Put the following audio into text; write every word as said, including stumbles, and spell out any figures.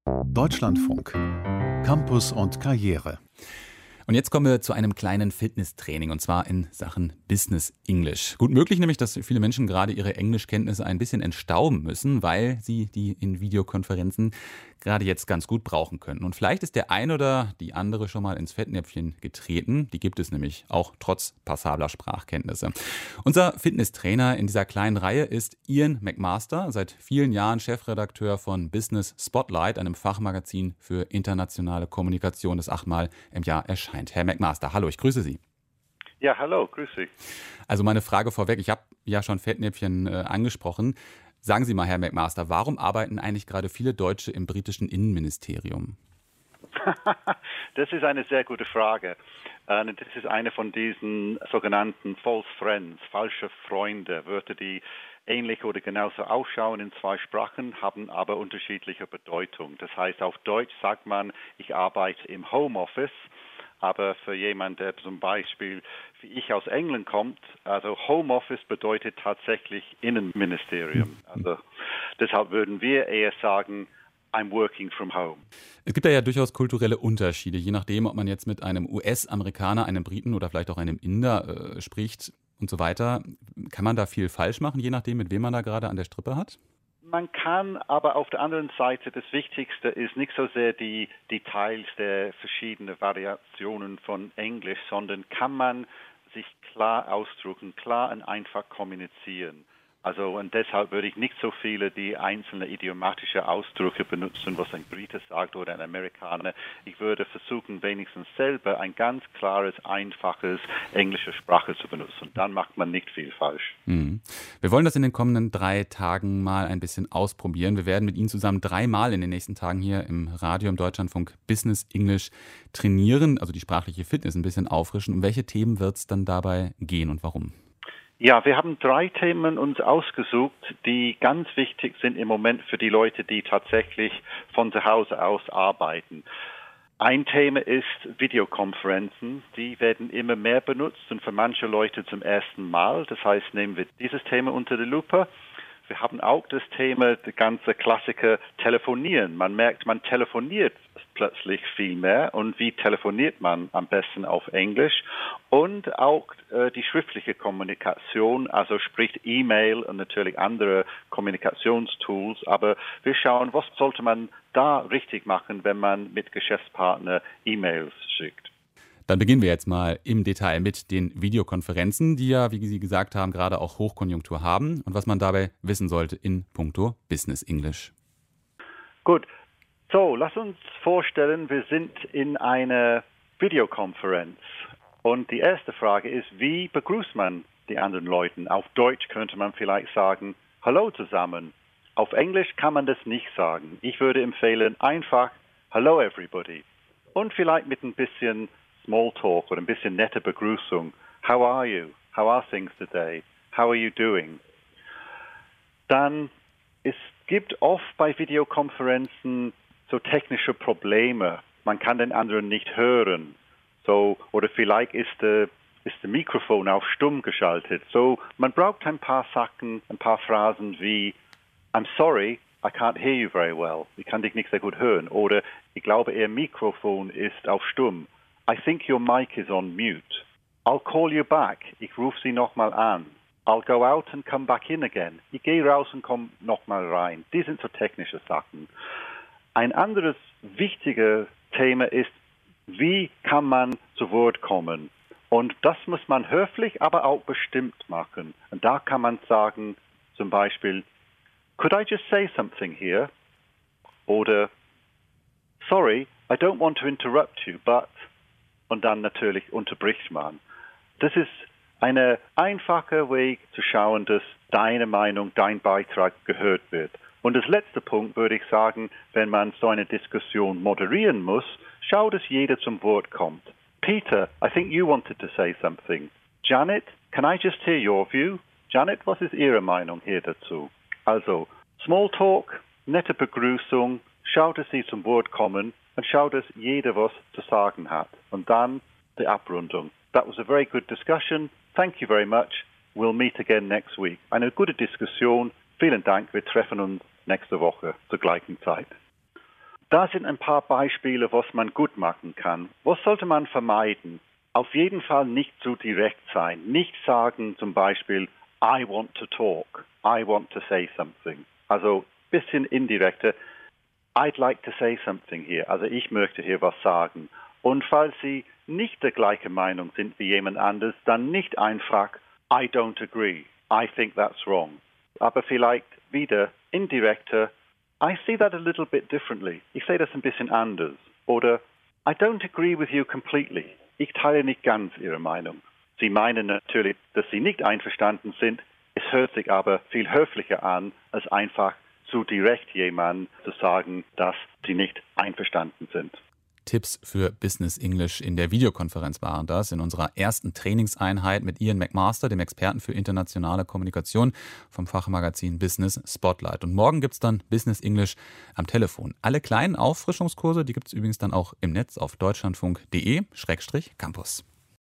Deutschlandfunk. Campus und Karriere. Und jetzt kommen wir zu einem kleinen Fitnesstraining, und zwar in Sachen Business English. Gut möglich nämlich, dass viele Menschen gerade ihre Englischkenntnisse ein bisschen entstauben müssen, weil sie die in Videokonferenzen gerade jetzt ganz gut brauchen können. Und vielleicht ist der ein oder die andere schon mal ins Fettnäpfchen getreten. Die gibt es nämlich auch trotz passabler Sprachkenntnisse. Unser Fitnesstrainer in dieser kleinen Reihe ist Ian McMaster, seit vielen Jahren Chefredakteur von Business Spotlight, einem Fachmagazin für internationale Kommunikation, das achtmal im Jahr erscheint. Herr McMaster, hallo, ich grüße Sie. Ja, hallo, grüß Sie. Also meine Frage vorweg, ich habe ja schon Fettnäpfchen äh, angesprochen. Sagen Sie mal, Herr McMaster, warum arbeiten eigentlich gerade viele Deutsche im britischen Innenministerium? Das ist eine sehr gute Frage. Das ist eine von diesen sogenannten False Friends, falsche Freunde, Wörter, die ähnlich oder genauso ausschauen in zwei Sprachen, haben aber unterschiedliche Bedeutung. Das heißt, auf Deutsch sagt man, ich arbeite im Homeoffice. Aber für jemanden, der zum Beispiel wie ich aus England kommt, also Homeoffice bedeutet tatsächlich Innenministerium. Also deshalb würden wir eher sagen, I'm working from home. Es gibt da ja durchaus kulturelle Unterschiede, je nachdem, ob man jetzt mit einem U S-Amerikaner, einem Briten oder vielleicht auch einem Inder äh, spricht und so weiter. Kann man da viel falsch machen, je nachdem, mit wem man da gerade an der Strippe hat? Man kann, aber auf der anderen Seite, das Wichtigste ist nicht so sehr die Details der verschiedenen Variationen von Englisch, sondern kann man sich klar ausdrücken, klar und einfach kommunizieren. Also und deshalb würde ich nicht so viele die einzelnen idiomatische Ausdrücke benutzen, was ein Brite sagt oder ein Amerikaner. Ich würde versuchen, wenigstens selber ein ganz klares, einfaches englische Sprache zu benutzen. Dann macht man nicht viel falsch. Mhm. Wir wollen das in den kommenden drei Tagen mal ein bisschen ausprobieren. Wir werden mit Ihnen zusammen dreimal in den nächsten Tagen hier im Radio, im Deutschlandfunk Business English trainieren, also die sprachliche Fitness ein bisschen auffrischen. Um welche Themen wird es dann dabei gehen und warum? Ja, wir haben drei Themen uns ausgesucht, die ganz wichtig sind im Moment für die Leute, die tatsächlich von zu Hause aus arbeiten. Ein Thema ist Videokonferenzen. Die werden immer mehr benutzt und für manche Leute zum ersten Mal. Das heißt, nehmen wir dieses Thema unter die Lupe. Wir haben auch das Thema, der ganze Klassiker Telefonieren. Man merkt, man telefoniert plötzlich viel mehr. Und wie telefoniert man am besten auf Englisch? Und auch äh, die schriftliche Kommunikation, also sprich E-Mail und natürlich andere Kommunikationstools. Aber wir schauen, was sollte man da richtig machen, wenn man mit Geschäftspartner E-Mails schickt. Dann beginnen wir jetzt mal im Detail mit den Videokonferenzen, die ja, wie Sie gesagt haben, gerade auch Hochkonjunktur haben und was man dabei wissen sollte in puncto Business English. Gut, so lass uns vorstellen, wir sind in einer Videokonferenz und die erste Frage ist, wie begrüßt man die anderen Leute? Auf Deutsch könnte man vielleicht sagen, Hallo zusammen. Auf Englisch kann man das nicht sagen. Ich würde empfehlen, einfach Hello everybody und vielleicht mit ein bisschen Smalltalk oder ein bisschen nette Begrüßung. How are you? How are things today? How are you doing? Dann, es gibt oft bei Videokonferenzen so technische Probleme. Man kann den anderen nicht hören. So, oder vielleicht ist der, ist der Mikrofon auf stumm geschaltet. So, man braucht ein paar Sachen, ein paar Phrasen wie I'm sorry, I can't hear you very well. Ich kann dich nicht sehr gut hören. Oder ich glaube, Ihr Mikrofon ist auf stumm. I think your mic is on mute. I'll call you back. Ich rufe Sie nochmal an. I'll go out and come back in again. Ich gehe raus und komme nochmal rein. Die sind so technische Sachen. Ein anderes wichtiges Thema ist, wie kann man zu Wort kommen? Und das muss man höflich, aber auch bestimmt machen. Und da kann man sagen, zum Beispiel, could I just say something here? Oder, sorry, I don't want to interrupt you, but... Und dann natürlich unterbricht man. Das ist ein einfacher Weg zu schauen, dass deine Meinung, dein Beitrag gehört wird. Und das letzte Punkt würde ich sagen, wenn man so eine Diskussion moderieren muss, schau, dass jeder zum Wort kommt. Peter, I think you wanted to say something. Janet, can I just hear your view? Janet, was ist Ihre Meinung hier dazu? Also, Smalltalk, nette Begrüßung, schau, dass Sie zum Wort kommen. Und schau, dass jeder was zu sagen hat. Und dann die Abrundung. That was a very good discussion. Thank you very much. We'll meet again next week. Eine gute Diskussion. Vielen Dank. Wir treffen uns nächste Woche zur gleichen Zeit. Da sind ein paar Beispiele, was man gut machen kann. Was sollte man vermeiden? Auf jeden Fall nicht zu direkt sein. Nicht sagen zum Beispiel, I want to talk, I want to say something. Also ein bisschen indirekter, I'd like to say something here. Also ich möchte hier was sagen. Und falls Sie nicht der gleichen Meinung sind wie jemand anderes, dann nicht einfach, I don't agree, I think that's wrong. Aber vielleicht wieder indirekter, I see that a little bit differently. Ich sehe das ein bisschen anders. Oder I don't agree with you completely. Ich teile nicht ganz Ihre Meinung. Sie meinen natürlich, dass Sie nicht einverstanden sind. Es hört sich aber viel höflicher an, als einfach zu direkt jemandem zu sagen, dass Sie nicht einverstanden sind. Tipps für Business English in der Videokonferenz waren das in unserer ersten Trainingseinheit mit Ian McMaster, dem Experten für internationale Kommunikation vom Fachmagazin Business Spotlight. Und morgen gibt es dann Business English am Telefon. Alle kleinen Auffrischungskurse, die gibt es übrigens dann auch im Netz auf deutschlandfunk punkt de Schrägstrich Campus.